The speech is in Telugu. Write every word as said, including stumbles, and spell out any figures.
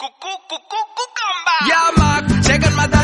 Kuku, kuku, kukamba. Ja, Marc, check an mal